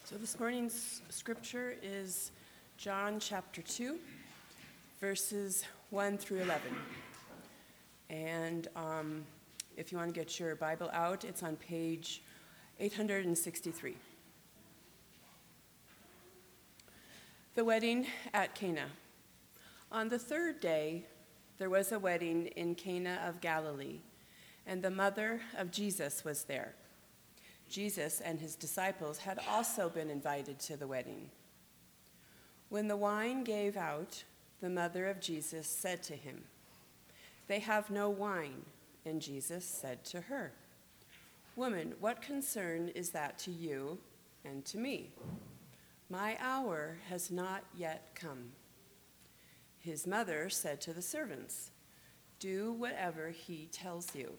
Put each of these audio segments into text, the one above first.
So this morning's scripture is John chapter 2, verses 1 through 11. And if you want to get your Bible out, it's on page 863. The wedding at Cana. On the third day, there was a wedding in Cana of Galilee, and the mother of Jesus was there. Jesus and his disciples had also been invited to the wedding. When the wine gave out, the mother of Jesus said to him, "They have no wine." And Jesus said to her, "Woman, what concern is that to you and to me? My hour has not yet come." His mother said to the servants, "Do whatever he tells you."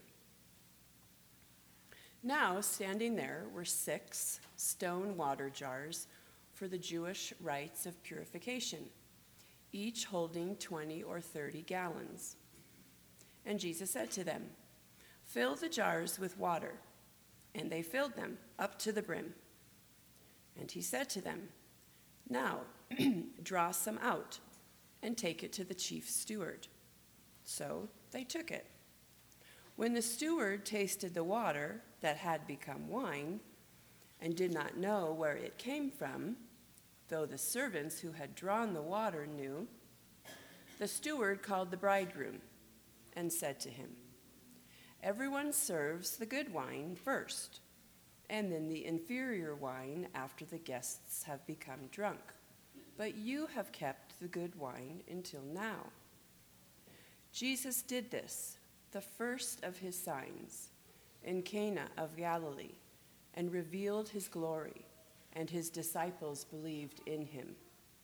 Now, standing there were 6 stone water jars for the Jewish rites of purification, each holding 20 or 30 gallons. And Jesus said to them, "Fill the jars with water." And they filled them up to the brim. And he said to them, "Now, draw some out and take it to the chief steward." So they took it. When the steward tasted the water that had become wine and did not know where it came from, though the servants who had drawn the water knew, the steward called the bridegroom and said to him, "Everyone serves the good wine first, and then the inferior wine after the guests have become drunk. But you have kept the good wine until now." Jesus did this, the first of his signs, in Cana of Galilee, and revealed his glory, and his disciples believed in him.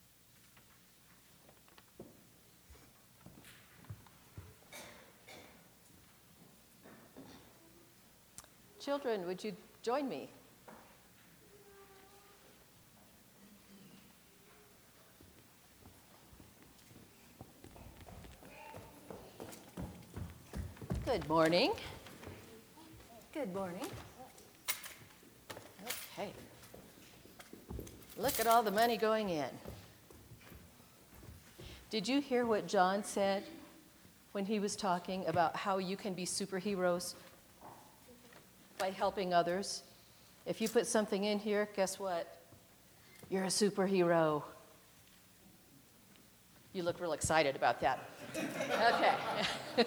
Children, would you join me? Good morning. Good morning. Okay. Look at all the money going in. Did you hear what John said when he was talking about how you can be superheroes by helping others? If you put something in here, guess what? You're a superhero. You look real excited about that. Okay.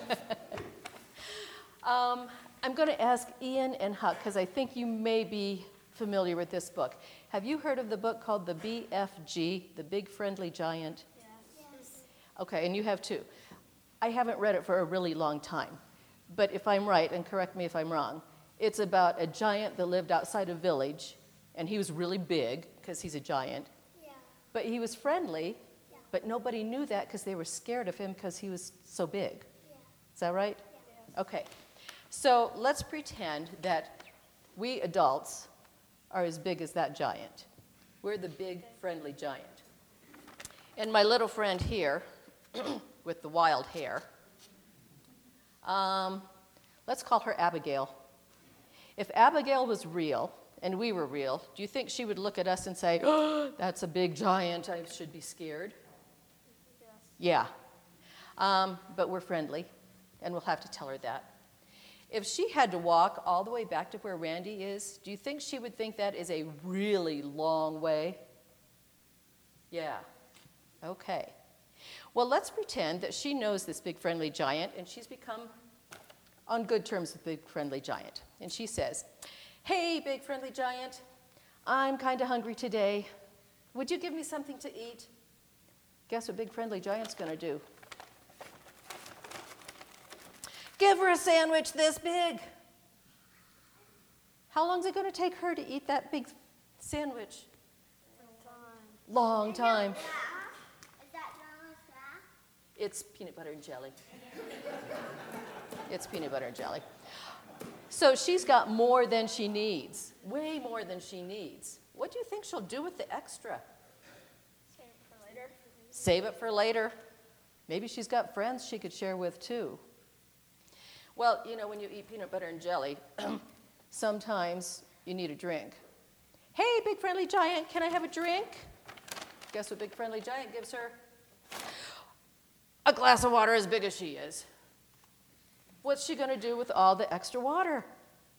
I'm going to ask Ian and Huck, because I think you may be familiar with this book. Have you heard of the book called The BFG, The Big Friendly Giant? Yes. Okay, and you have too. I haven't read it for a really long time, but if I'm right, and correct me if I'm wrong, it's about a giant that lived outside a village, and he was really big, because he's a giant, Yeah. but he was friendly, Yeah. but nobody knew that because they were scared of him because he was so big. Yeah. Is that right? Yeah. Okay. So let's pretend that we adults are as big as that giant. We're the big, friendly giant. And my little friend here, with the wild hair, let's call her Abigail. If Abigail was real and we were real, do you think she would look at us and say, "Oh, that's a big giant, I should be scared"? Yes. Yeah. But we're friendly, and we'll have to tell her that. If she had to walk all the way back to where Randy is, do you think she would think that is a really long way? Yeah. Okay. Well, let's pretend that she knows this big friendly giant, and she's become on good terms with Big Friendly Giant. And she says, "Hey, Big Friendly Giant, I'm kind of hungry today. Would you give me something to eat?" Guess what Big Friendly Giant's going to do? Give her a sandwich this big. How long is it going to take her to eat that big sandwich? Long time. Is that Nana's snack? It's peanut butter and jelly. It's peanut butter and jelly. So she's got more than she needs, way more than she needs. What do you think she'll do with the extra? Save it for later. Save it for later. Maybe she's got friends she could share with too. Well, you know, when you eat peanut butter and jelly, sometimes you need a drink. Hey, Big Friendly Giant, can I have a drink? Guess what Big Friendly Giant gives her? A glass of water as big as she is. What's she going to do with all the extra water?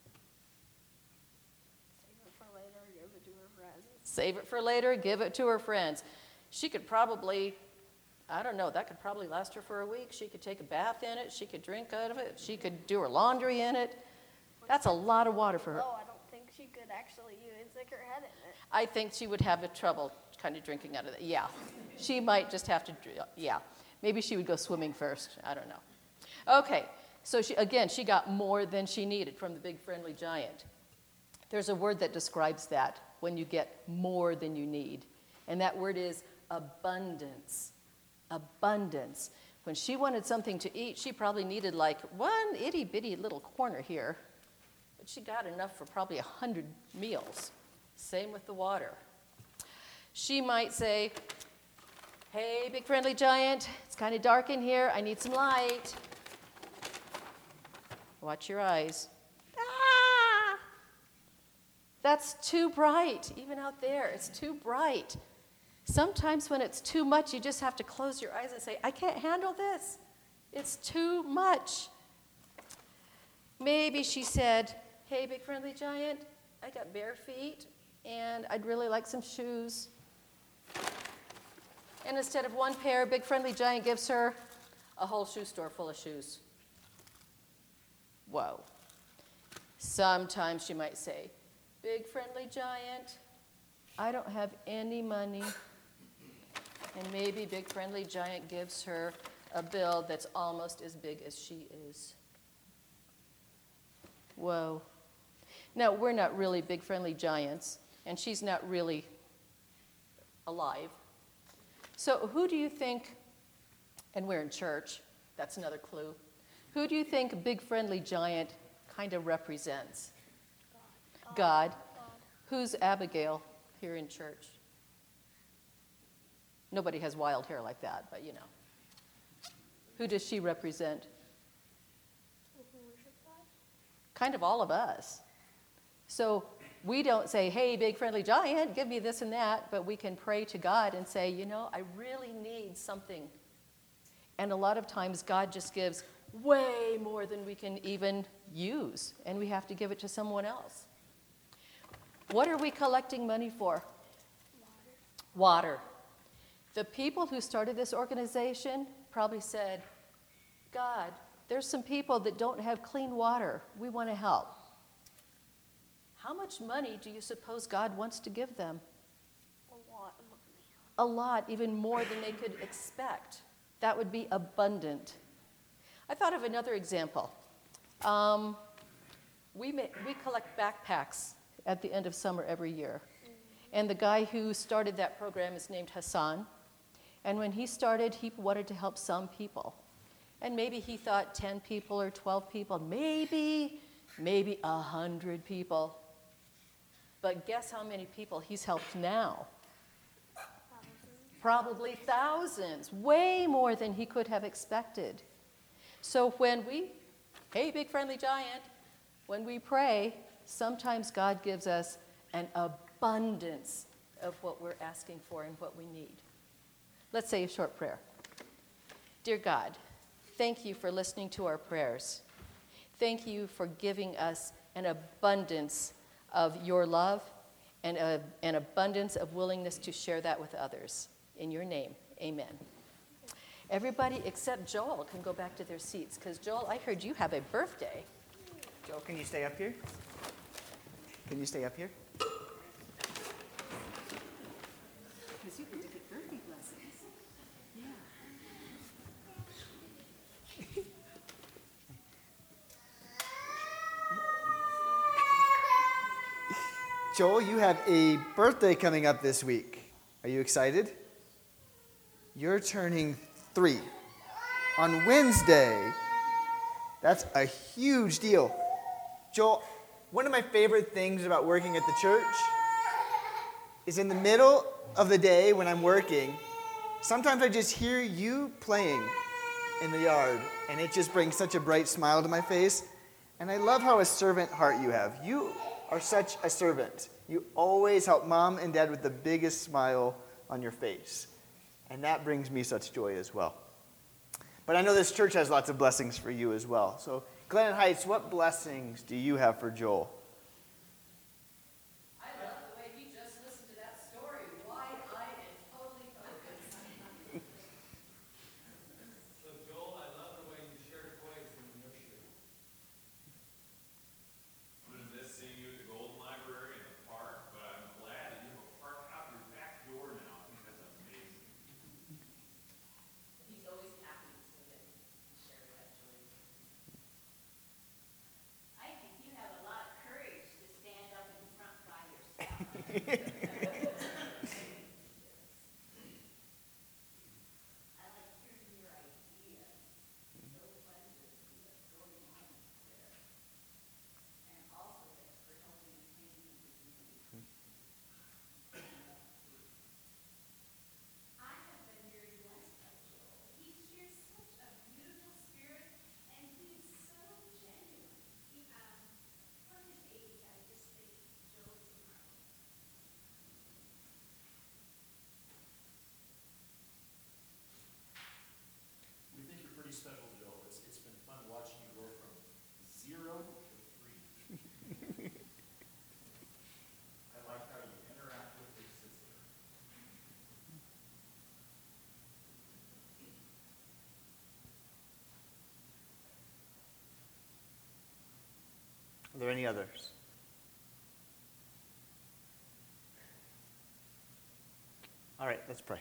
Save it for later, give it to her friends. Save it for later, give it to her friends. She could probably, I don't know, that could probably last her for a week. She could take a bath in it. She could drink out of it. She could do her laundry in it. That's a lot of water for her. Oh, I don't think she could actually even stick her head in it. I think she would have trouble kind of drinking out of it. Yeah, she might just have to, yeah. Maybe she would go swimming first. I don't know. Okay, so she got more than she needed from the Big Friendly Giant. There's a word that describes that, when you get more than you need. And that word is abundance. Abundance. When she wanted something to eat, she probably needed like one itty-bitty little corner here. But she got enough for probably 100 meals. Same with the water. She might say, hey, Big Friendly Giant, it's kind of dark in here. I need some light. Watch your eyes. Ah! That's too bright. Even out there, it's too bright. Sometimes when it's too much, you just have to close your eyes and say, I can't handle this. It's too much. Maybe she said, hey, Big Friendly Giant, I got bare feet, and I'd really like some shoes. And instead of one pair, Big Friendly Giant gives her a whole shoe store full of shoes. Whoa. Sometimes she might say, Big Friendly Giant, I don't have any money. And maybe Big Friendly Giant gives her a bill that's almost as big as she is. Whoa. Now, we're not really Big Friendly Giants, and she's not really alive. So who do you think, and we're in church, that's another clue. Who do you think Big Friendly Giant kind of represents? God. Who's Abigail here in church? Nobody has wild hair like that, but you know. Who does she represent? Kind of all of us. So we don't say, hey, Big Friendly Giant, give me this and that, but we can pray to God and say, you know, I really need something. And a lot of times God just gives way more than we can even use, and we have to give it to someone else. What are we collecting money for? Water. The people who started this organization probably said, God, there's some people that don't have clean water. We want to help. How much money do you suppose God wants to give them? A lot of money. A lot, even more than they could expect. That would be abundant. I thought of another example. We collect backpacks at the end of summer every year. And the guy who started that program is named Hassan. And when he started, he wanted to help some people. And maybe he thought 10 people or 12 people, maybe 100 people. But guess how many people he's helped now? Probably thousands, way more than he could have expected. So when hey, Big Friendly Giant, when we pray, sometimes God gives us an abundance of what we're asking for and what we need. Let's say a short prayer. Dear God, thank you for listening to our prayers. Thank you for giving us an abundance of your love and an abundance of willingness to share that with others. In your name, amen. Everybody except Joel can go back to their seats, because Joel, I heard you have a birthday. Joel, can you stay up here? Can you stay up here? Because you get to get birthday blessings. Yeah. Joel, you have a birthday coming up this week. Are you excited? You're turning 3 on Wednesday. That's a huge deal. Joel, one of my favorite things about working at the church is in the middle of the day when I'm working, sometimes I just hear you playing in the yard, and it just brings such a bright smile to my face. And I love how a servant heart you have. are such a servant. You always help Mom and Dad with the biggest smile on your face. And that brings me such joy as well. But I know this church has lots of blessings for you as well. So, Glen Heights, what blessings do you have for Joel? I love the way you just listened to that story, wide-eyed and totally focused. So Joel, I love the way you share toys in the nursery. What is this, seeing you at the Golden Library in the park? But I'm glad that you have a park out your back door now. I think that's amazing. He's always happy so that he can share that joy. I think you have a lot of courage to stand up in front by yourself. I like hearing your ideas. It's so fun to see what's going on there. And also thanks for helping me clean the community. I have been very blessed by Joel. He shares such a beautiful spirit, and he's so genuine. For his age, I just think Joel is incredible. We think you're pretty special, Joel. It's been fun watching you grow from 0 to 3. I like how you interact with your sister. Are there any others? All right, let's pray.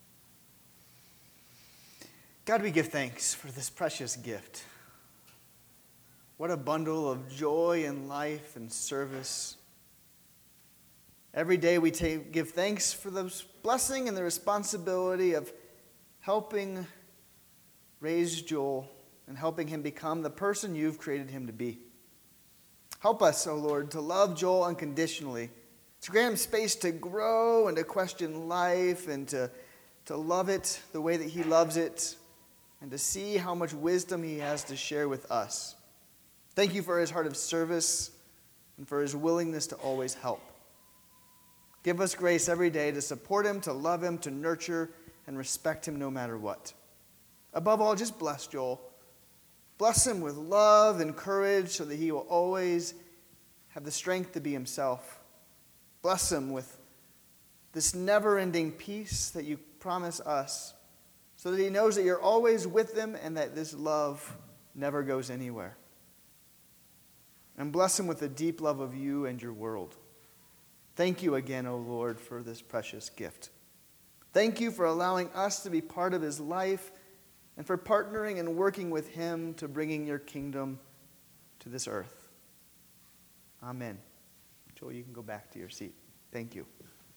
God, we give thanks for this precious gift. What a bundle of joy and life and service. Every day we give thanks for the blessing and the responsibility of helping raise Joel and helping him become the person you've created him to be. Help us, O Lord, to love Joel unconditionally, to grant him space to grow and to question life and to love it the way that he loves it and to see how much wisdom he has to share with us. Thank you for his heart of service and for his willingness to always help. Give us grace every day to support him, to love him, to nurture and respect him no matter what. Above all, just bless Joel. Bless him with love and courage so that he will always have the strength to be himself. Bless him with this never-ending peace that you promise us so that he knows that you're always with him and that this love never goes anywhere. And bless him with a deep love of you and your world. Thank you again, O Lord, for this precious gift. Thank you for allowing us to be part of his life and for partnering and working with him to bringing your kingdom to this earth. Amen. Joel, you can go back to your seat. Thank you.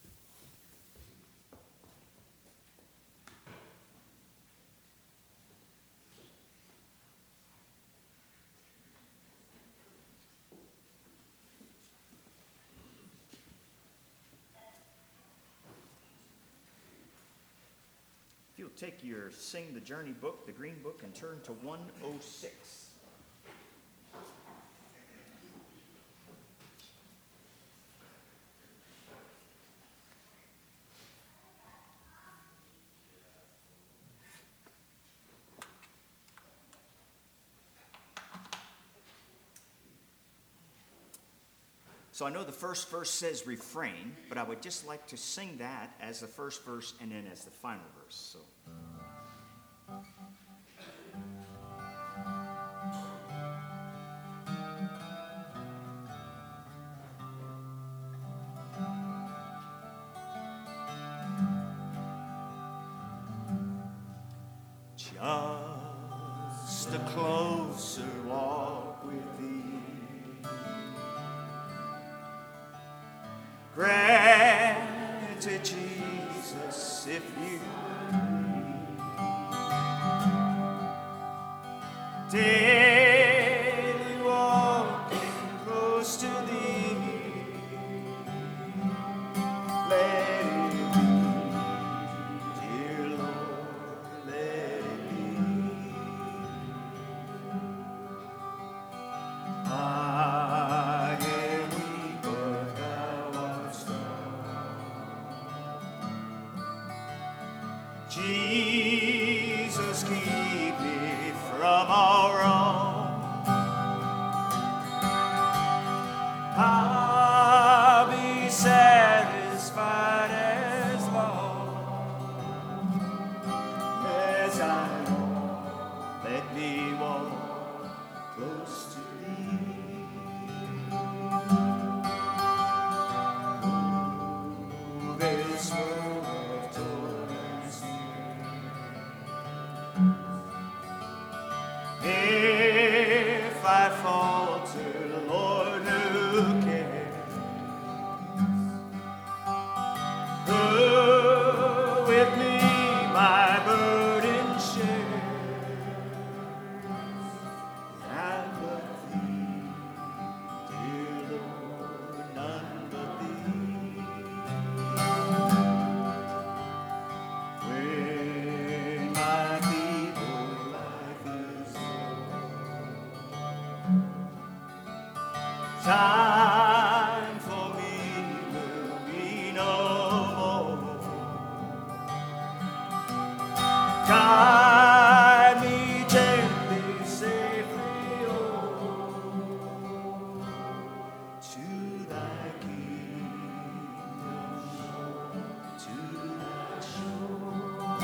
If you'll take your Sing the Journey book, the green book, and turn to 106. So I know the first verse says refrain, but I would just like to sing that as the first verse and then as the final verse. So. Just a closer walk with thee, granted, Jesus, if you daily walking close to thee, let it be, dear Lord, let it be. I am weak Jesus, keep me from all wrong. I'll be satisfied as long as I walk. Let me walk close to thee. Oh, this world of torments near. If I falter, the Lord who cares, who with me my burden share. None but thee, dear Lord, none but thee. When my feeble life is time for me will be no more. Guide me gently, safely, oh, to thy kingdom, to thy shore.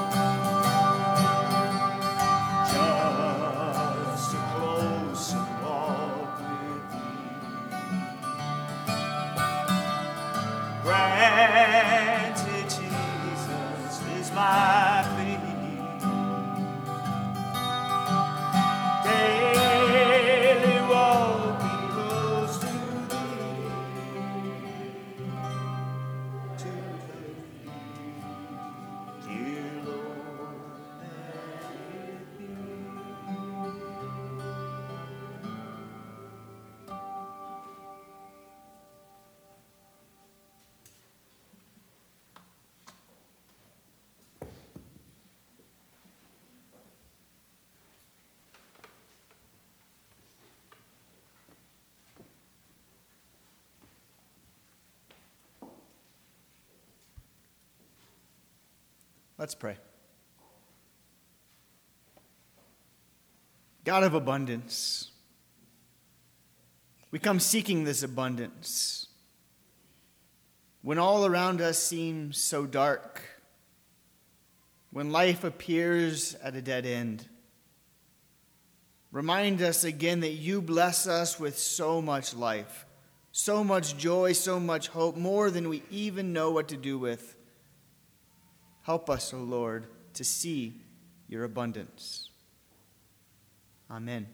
Just a closer walk with thee. Granted, Jesus is my plea. Daily walking close to thee, to thy feet, dear Lord, let it be. Let's pray. God of abundance, we come seeking this abundance. When all around us seems so dark, when life appears at a dead end, remind us again that you bless us with so much life, so much joy, so much hope, more than we even know what to do with. Help us, O Lord, to see your abundance. Amen.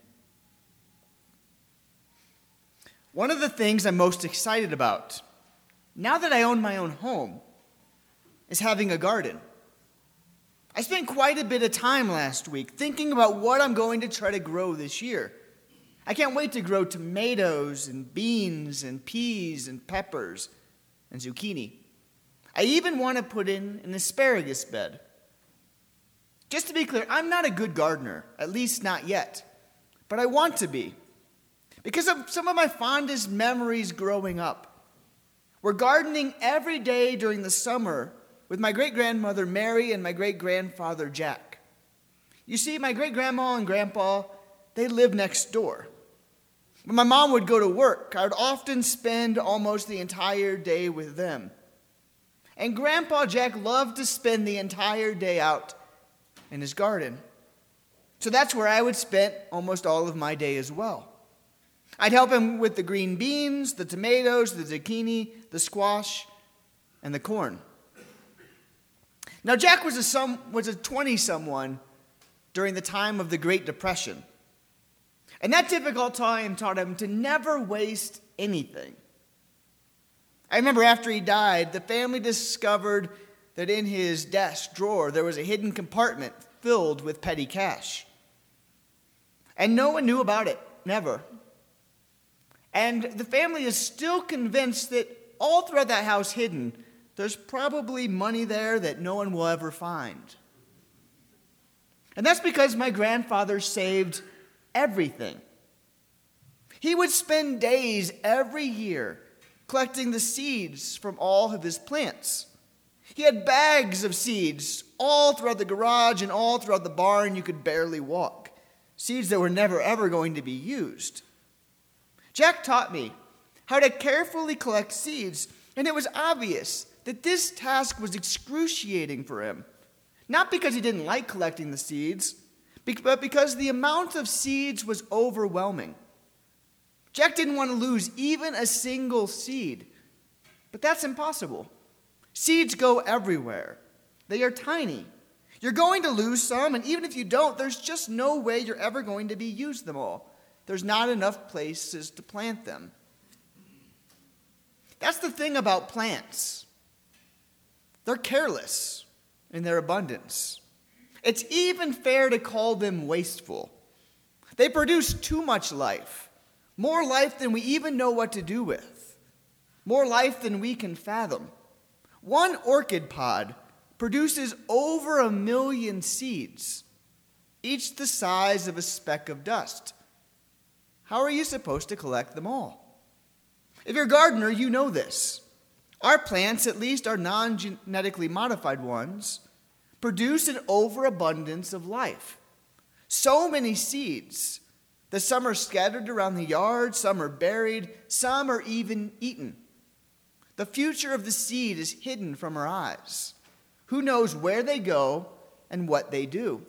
One of the things I'm most excited about, now that I own my own home, is having a garden. I spent quite a bit of time last week thinking about what I'm going to try to grow this year. I can't wait to grow tomatoes and beans and peas and peppers and zucchini. I even want to put in an asparagus bed. Just to be clear, I'm not a good gardener, at least not yet, but I want to be. Because of some of my fondest memories growing up. We're gardening every day during the summer with my great-grandmother Mary and my great-grandfather Jack. You see, my great-grandma and grandpa, they lived next door. When my mom would go to work, I would often spend almost the entire day with them. And Grandpa Jack loved to spend the entire day out in his garden. So that's where I would spend almost all of my day as well. I'd help him with the green beans, the tomatoes, the zucchini, the squash, and the corn. Now, Jack was a 20-someone during the time of the Great Depression. And that difficult time taught him to never waste anything. I remember after he died, the family discovered that in his desk drawer there was a hidden compartment filled with petty cash. And no one knew about it, never. And the family is still convinced that all throughout that house hidden, there's probably money there that no one will ever find. And that's because my grandfather saved everything. He would spend days every year collecting the seeds from all of his plants. He had bags of seeds all throughout the garage and all throughout the barn. You could barely walk. Seeds that were never, ever going to be used. Jack taught me how to carefully collect seeds, and it was obvious that this task was excruciating for him. Not because he didn't like collecting the seeds, but because the amount of seeds was overwhelming. Jack didn't want to lose even a single seed, but that's impossible. Seeds go everywhere. They are tiny. You're going to lose some, and even if you don't, there's just no way you're ever going to use them all. There's not enough places to plant them. That's the thing about plants. They're careless in their abundance. It's even fair to call them wasteful. They produce too much life, more life than we even know what to do with, more life than we can fathom. One orchid pod produces over 1 million seeds, each the size of a speck of dust. How are you supposed to collect them all? If you're a gardener, you know this. Our plants, at least our non-genetically modified ones, produce an overabundance of life. So many seeds that some are scattered around the yard, some are buried, some are even eaten. The future of the seed is hidden from our eyes. Who knows where they go and what they do?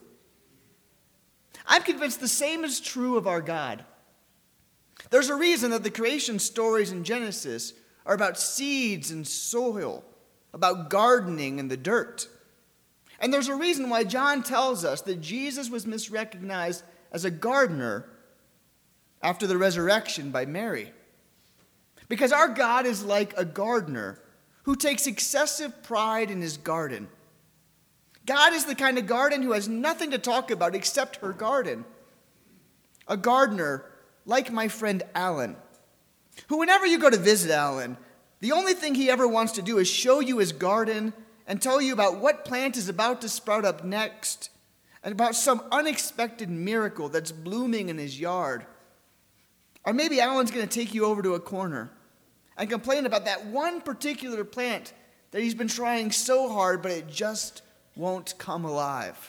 I'm convinced the same is true of our God. There's a reason that the creation stories in Genesis are about seeds and soil, about gardening and the dirt. And there's a reason why John tells us that Jesus was misrecognized as a gardener after the resurrection by Mary. Because our God is like a gardener who takes excessive pride in his garden. God is the kind of garden who has nothing to talk about except her garden. A gardener like my friend Alan, who whenever you go to visit Alan, the only thing he ever wants to do is show you his garden and tell you about what plant is about to sprout up next and about some unexpected miracle that's blooming in his yard. Or maybe Alan's going to take you over to a corner and complain about that one particular plant that he's been trying so hard, but it just won't come alive.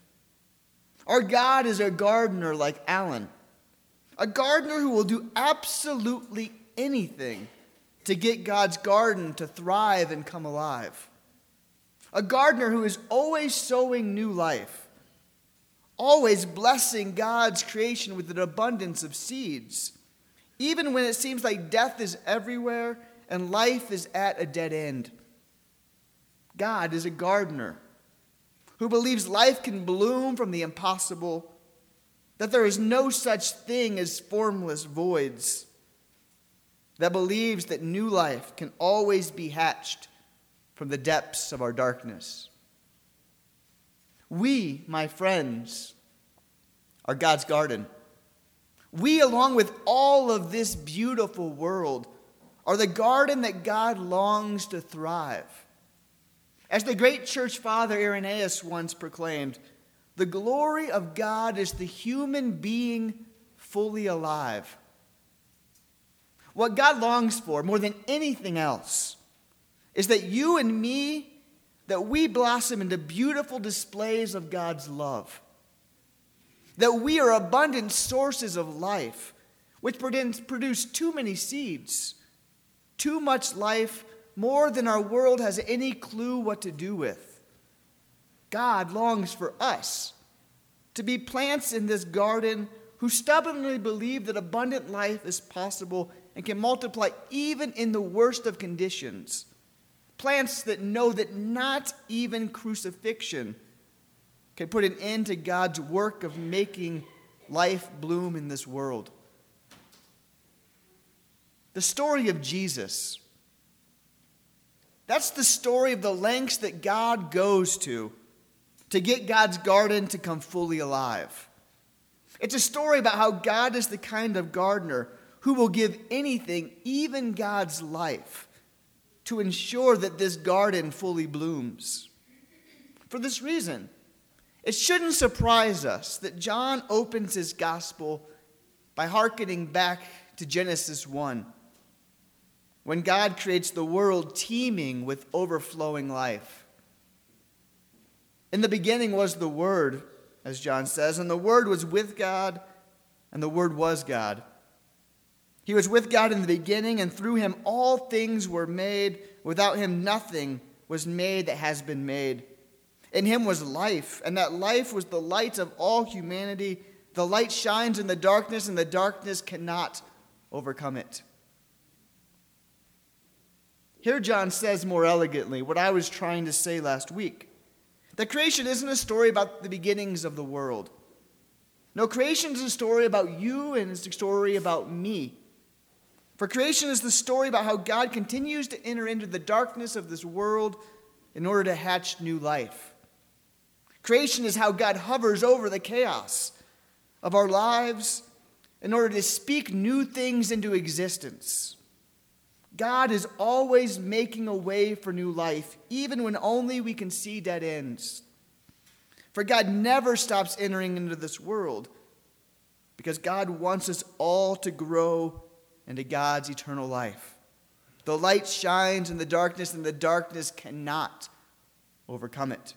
Our God is a gardener like Alan, a gardener who will do absolutely anything to get God's garden to thrive and come alive. A gardener who is always sowing new life, always blessing God's creation with an abundance of seeds, even when it seems like death is everywhere and life is at a dead end. God is a gardener who believes life can bloom from the impossible, that there is no such thing as formless voids, that believes that new life can always be hatched from the depths of our darkness. We, my friends, are God's garden. We, along with all of this beautiful world, are the garden that God longs to thrive. As the great church father Irenaeus once proclaimed, the glory of God is the human being fully alive. What God longs for more than anything else is that you and me, that we blossom into beautiful displays of God's love. That we are abundant sources of life, which produce too many seeds, too much life, more than our world has any clue what to do with. God longs for us to be plants in this garden who stubbornly believe that abundant life is possible and can multiply even in the worst of conditions. Plants that know that not even crucifixion can put an end to God's work of making life bloom in this world. The story of Jesus, that's the story of the lengths that God goes to get God's garden to come fully alive. It's a story about how God is the kind of gardener who will give anything, even God's life, to ensure that this garden fully blooms. For this reason, it shouldn't surprise us that John opens his gospel by hearkening back to Genesis 1. when God creates the world teeming with overflowing life. In the beginning was the Word, as John says, and the Word was with God, and the Word was God. He was with God in the beginning, and through him all things were made. Without him nothing was made that has been made. In him was life, and that life was the light of all humanity. The light shines in the darkness, and the darkness cannot overcome it. Here John says more elegantly what I was trying to say last week. That creation isn't a story about the beginnings of the world. No, creation is a story about you, and it's a story about me. For creation is the story about how God continues to enter into the darkness of this world in order to hatch new life. Creation is how God hovers over the chaos of our lives in order to speak new things into existence. God is always making a way for new life, even when only we can see dead ends. For God never stops entering into this world, because God wants us all to grow into God's eternal life. The light shines in the darkness, and the darkness cannot overcome it.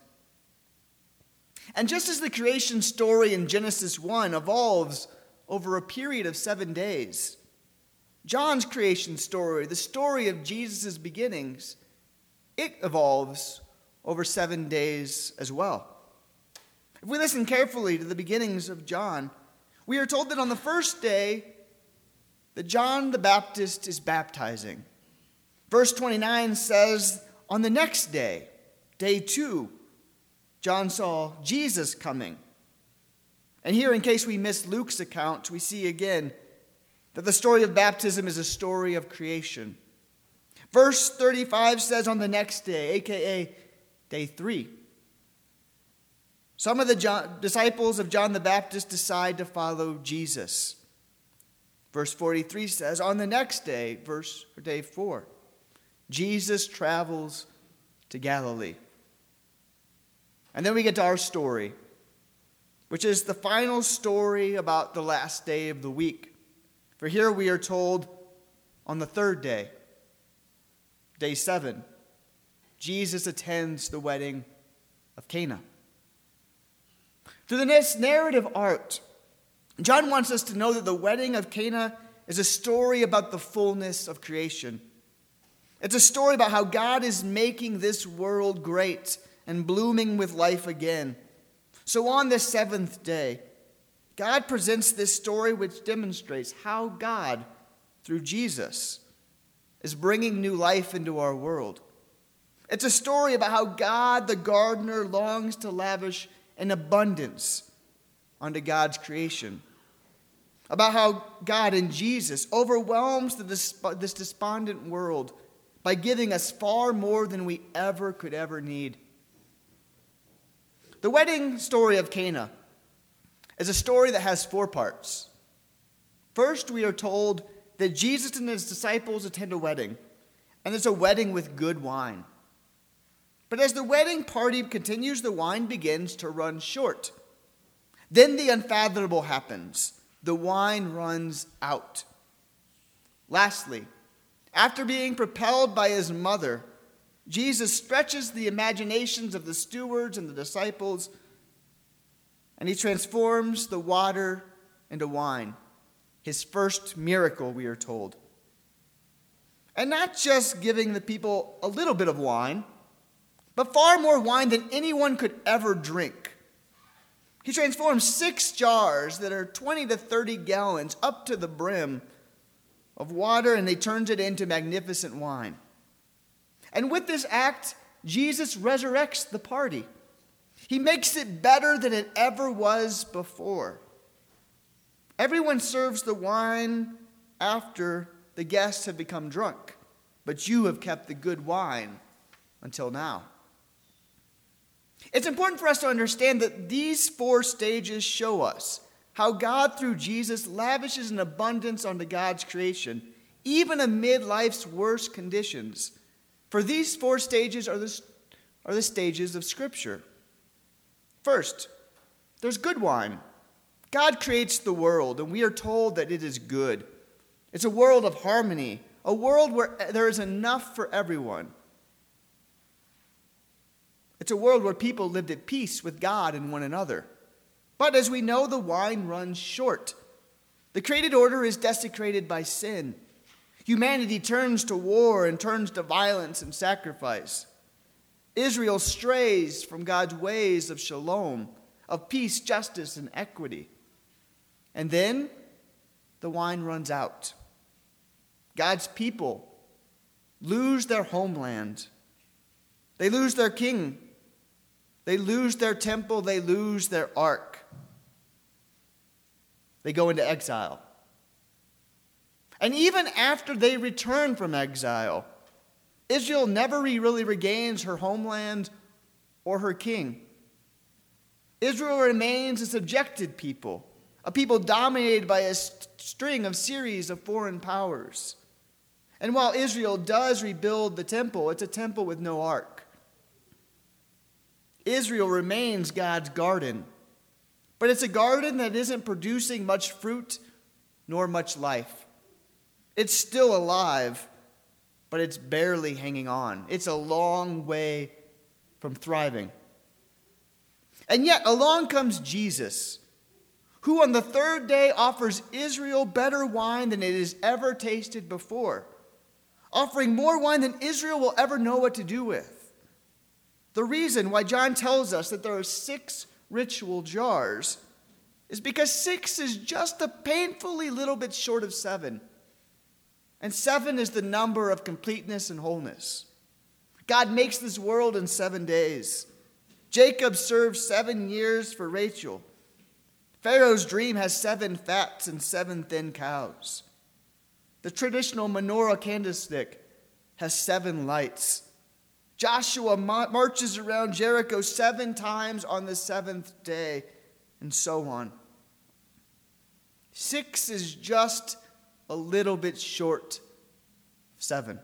And just as the creation story in Genesis 1 evolves over a period of 7 days, John's creation story, the story of Jesus' beginnings, it evolves over 7 days as well. If we listen carefully to the beginnings of John, we are told that on the first day that John the Baptist is baptizing. Verse 29 says, on the next day, day 2, John saw Jesus coming. And here, in case we missed Luke's account, we see again that the story of baptism is a story of creation. Verse 35 says on the next day, aka day 3, some of the disciples of John the Baptist decide to follow Jesus. Verse 43 says, on the next day, day 4, Jesus travels to Galilee. And then we get to our story, which is the final story about the last day of the week. For here we are told on the third day, day 7, Jesus attends the wedding of Cana. Through this narrative art, John wants us to know that the wedding of Cana is a story about the fullness of creation. It's a story about how God is making this world great and blooming with life again. So on this 7th day, God presents this story which demonstrates how God, through Jesus, is bringing new life into our world. It's a story about how God, the gardener, longs to lavish an abundance onto God's creation. About how God in Jesus overwhelms this despondent world by giving us far more than we could ever need. The wedding story of Cana is a story that has 4 parts. First, we are told that Jesus and his disciples attend a wedding, and it's a wedding with good wine. But as the wedding party continues, the wine begins to run short. Then the unfathomable happens. The wine runs out. Lastly, after being propelled by his mother, Jesus stretches the imaginations of the stewards and the disciples, and he transforms the water into wine. His first miracle, we are told. And not just giving the people a little bit of wine, but far more wine than anyone could ever drink. He transforms 6 jars that are 20 to 30 gallons up to the brim of water, and he turns it into magnificent wine. And with this act, Jesus resurrects the party. He makes it better than it ever was before. Everyone serves the wine after the guests have become drunk, but you have kept the good wine until now. It's important for us to understand that these 4 stages show us how God, through Jesus, lavishes an abundance onto God's creation, even amid life's worst conditions. For these 4 stages are the stages of Scripture. First, there's good wine. God creates the world, and we are told that it is good. It's a world of harmony, a world where there is enough for everyone. It's a world where people lived at peace with God and one another. But as we know, the wine runs short. The created order is desecrated by sin. Humanity turns to war and turns to violence and sacrifice. Israel strays from God's ways of shalom, of peace, justice, and equity. And then the wine runs out. God's people lose their homeland. They lose their king. They lose their temple. They lose their ark. They go into exile. And even after they return from exile, Israel never really regains her homeland or her king. Israel remains a subjected people, a people dominated by a series of foreign powers. And while Israel does rebuild the temple, it's a temple with no ark. Israel remains God's garden, but it's a garden that isn't producing much fruit nor much life. It's still alive, but it's barely hanging on. It's a long way from thriving. And yet along comes Jesus, who on the third day offers Israel better wine than it has ever tasted before, offering more wine than Israel will ever know what to do with. The reason why John tells us that there are 6 ritual jars is because 6 is just a painfully little bit short of 7. And 7 is the number of completeness and wholeness. God makes this world in 7 days. Jacob served 7 years for Rachel. Pharaoh's dream has 7 fats and 7 thin cows. The traditional menorah candlestick has 7 lights. Joshua marches around Jericho 7 times on the 7th day, and so on. 6 is just a little bit short of 7.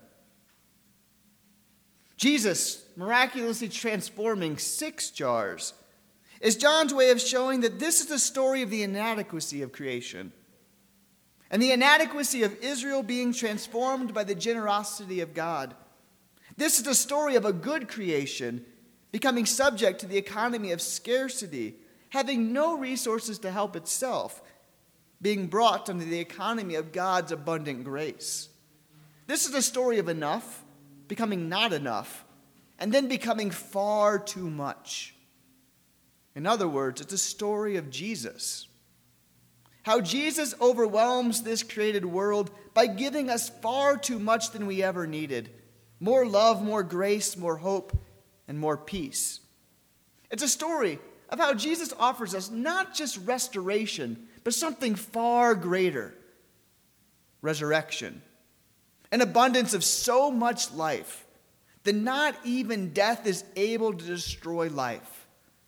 Jesus miraculously transforming 6 jars is John's way of showing that this is the story of the inadequacy of creation and the inadequacy of Israel being transformed by the generosity of God. This is the story of a good creation becoming subject to the economy of scarcity, having no resources to help itself, being brought under the economy of God's abundant grace. This is the story of enough becoming not enough, and then becoming far too much. In other words, it's a story of Jesus. How Jesus overwhelms this created world by giving us far too much than we ever needed. More love, more grace, more hope, and more peace. It's a story of how Jesus offers us not just restoration, but something far greater. Resurrection. An abundance of so much life that not even death is able to destroy life.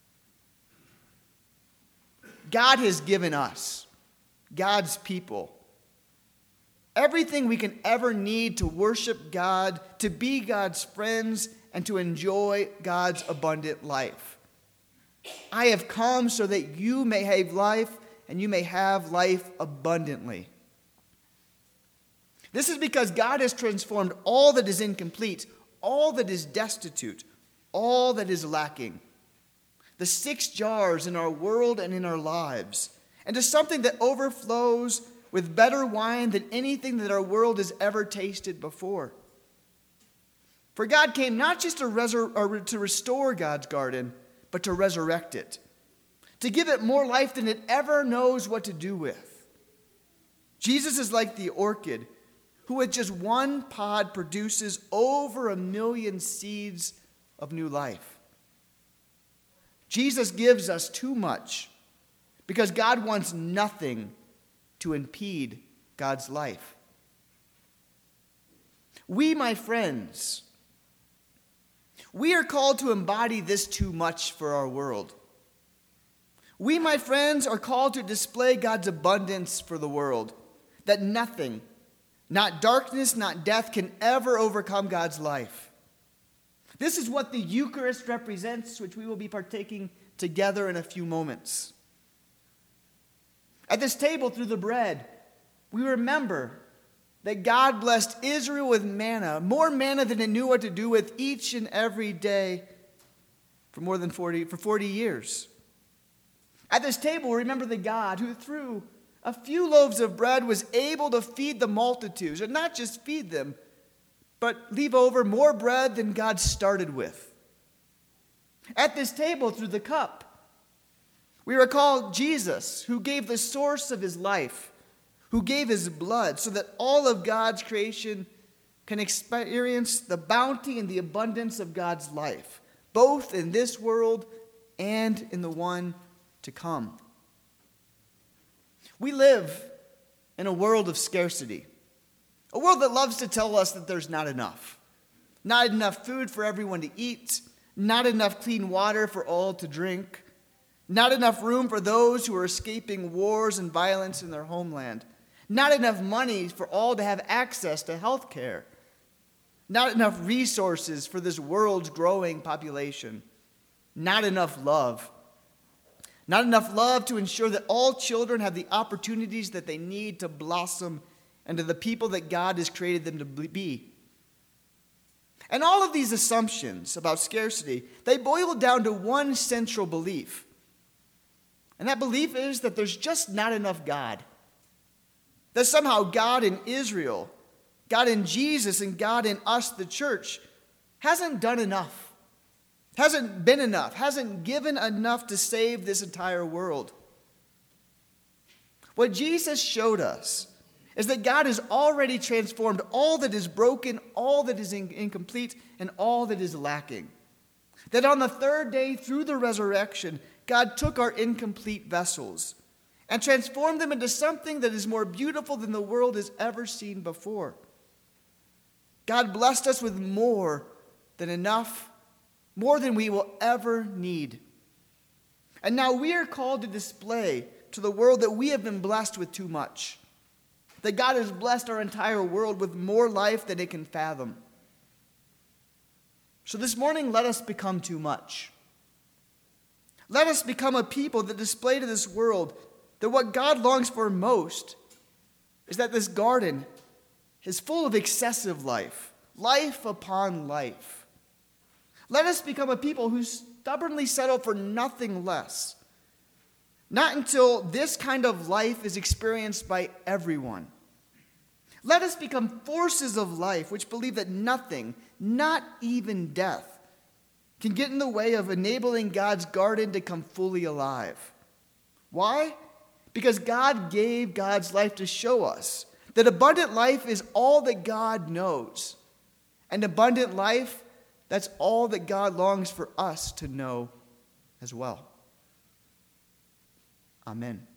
God has given us, God's people, everything we can ever need to worship God, to be God's friends, and to enjoy God's abundant life. I have come so that you may have life, and you may have life abundantly. This is because God has transformed all that is incomplete, all that is destitute, all that is lacking, the 6 jars in our world and in our lives, into something that overflows with better wine than anything that our world has ever tasted before. For God came not just to restore God's garden, but to resurrect it, to give it more life than it ever knows what to do with. Jesus is like the orchid who with just one pod produces over 1 million seeds of new life. Jesus gives us too much because God wants nothing to impede God's life. We, my friends, we are called to embody this too much for our world. We, my friends, are called to display God's abundance for the world, that nothing, not darkness, not death, can ever overcome God's life. This is what the Eucharist represents, which we will be partaking together in a few moments. At this table, through the bread, we remember that God blessed Israel with manna, more manna than it knew what to do with each and every day for 40 years. At this table, remember the God who through a few loaves of bread was able to feed the multitudes, and not just feed them, but leave over more bread than God started with. At this table, through the cup, we recall Jesus, who gave the source of his life, who gave his blood so that all of God's creation can experience the bounty and the abundance of God's life, both in this world and in the one to come. We live in a world of scarcity, a world that loves to tell us that there's not enough food for everyone to eat, not enough clean water for all to drink, not enough room for those who are escaping wars and violence in their homeland, not enough money for all to have access to health care, not enough resources for this world's growing population, not enough love. Not enough love to ensure that all children have the opportunities that they need to blossom into the people that God has created them to be. And all of these assumptions about scarcity, they boil down to one central belief. And that belief is that there's just not enough God. That somehow God in Israel, God in Jesus, and God in us, the church, hasn't done enough. Hasn't been enough, hasn't given enough to save this entire world. What Jesus showed us is that God has already transformed all that is broken, all that is incomplete, and all that is lacking. That on the third day, through the resurrection, God took our incomplete vessels and transformed them into something that is more beautiful than the world has ever seen before. God blessed us with more than enough, more than we will ever need. And now we are called to display to the world that we have been blessed with too much. That God has blessed our entire world with more life than it can fathom. So this morning, let us become too much. Let us become a people that display to this world that what God longs for most is that this garden is full of excessive life, life upon life. Let us become a people who stubbornly settle for nothing less. Not until this kind of life is experienced by everyone. Let us become forces of life which believe that nothing, not even death, can get in the way of enabling God's garden to come fully alive. Why? Because God gave God's life to show us that abundant life is all that God knows. And abundant life, that's all that God longs for us to know as well. Amen.